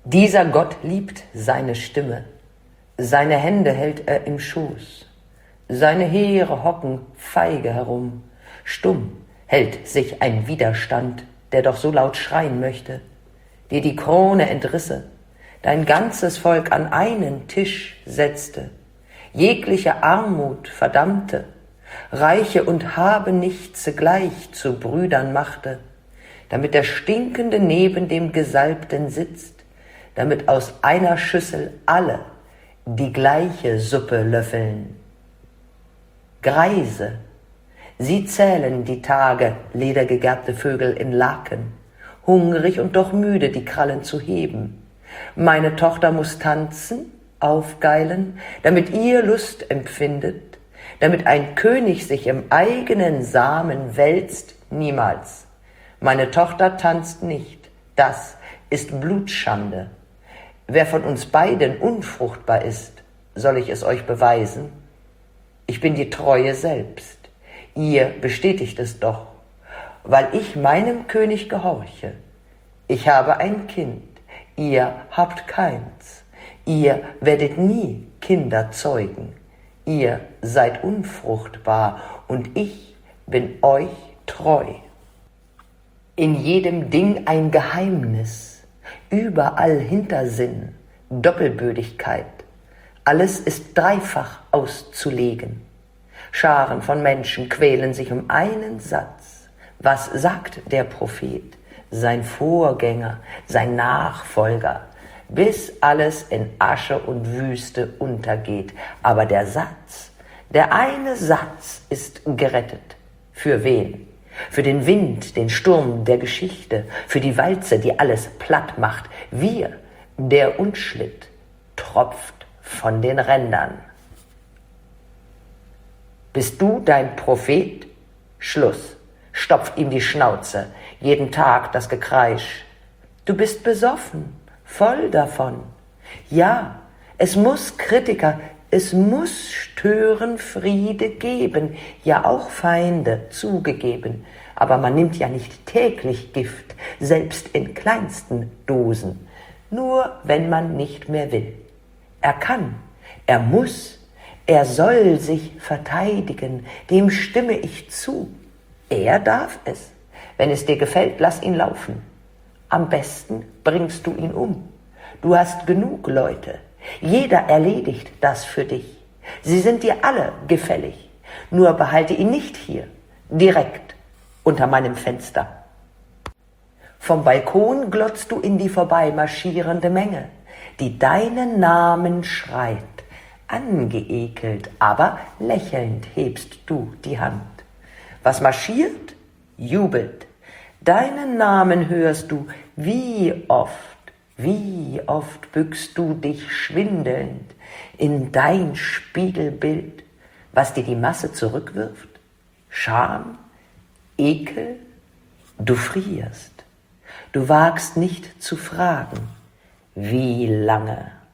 Dieser Gott liebt seine Stimme, seine Hände hält er im Schoß, seine Heere hocken feige herum, stumm hält sich ein Widerstand, der doch so laut schreien möchte, dir die Krone entrisse, dein ganzes Volk an einen Tisch setzte, jegliche Armut verdammte, Reiche und Habenichtse gleich zu Brüdern machte, damit der Stinkende neben dem Gesalbten sitzt, damit aus einer Schüssel alle die gleiche Suppe löffeln. Greise, sie zählen die Tage, ledergegerbte Vögel in Laken, hungrig und doch müde, die Krallen zu heben. Meine Tochter muss tanzen, aufgeilen, damit ihr Lust empfindet, damit ein König sich im eigenen Samen wälzt, niemals. Meine Tochter tanzt nicht, das ist Blutschande. Wer von uns beiden unfruchtbar ist, soll ich es euch beweisen? Ich bin die Treue selbst, ihr bestätigt es doch, weil ich meinem König gehorche. Ich habe ein Kind, ihr habt keins, ihr werdet nie Kinder zeugen. Ihr seid unfruchtbar und ich bin euch treu. In jedem Ding ein Geheimnis, überall Hintersinn, Doppelbödigkeit. Alles ist dreifach auszulegen. Scharen von Menschen quälen sich um einen Satz. Was sagt der Prophet, sein Vorgänger, sein Nachfolger? Bis alles in Asche und Wüste untergeht. Aber der Satz, der eine Satz ist gerettet. Für wen? Für den Wind, den Sturm der Geschichte, für die Walze, die alles platt macht. Wir, der Unschlitt, tropft von den Rändern. Bist du dein Prophet? Schluss. Stopft ihm die Schnauze, jeden Tag das Gekreisch. Du bist besoffen. Voll davon. Ja, es muss Kritiker, es muss Störenfriede geben, ja auch Feinde, zugegeben. Aber man nimmt ja nicht täglich Gift, selbst in kleinsten Dosen, nur wenn man nicht mehr will. Er kann, er muss, er soll sich verteidigen, dem stimme ich zu. Er darf es. Wenn es dir gefällt, lass ihn laufen. Am besten bringst du ihn um. Du hast genug Leute. Jeder erledigt das für dich. Sie sind dir alle gefällig. Nur behalte ihn nicht hier, direkt unter meinem Fenster. Vom Balkon glotzt du in die vorbeimarschierende Menge, die deinen Namen schreit. Angeekelt, aber lächelnd hebst du die Hand. Was marschiert, jubelt. Deinen Namen hörst du, wie oft bückst du dich schwindelnd in dein Spiegelbild, was dir die Masse zurückwirft? Scham, Ekel, du frierst. Du wagst nicht zu fragen, wie lange.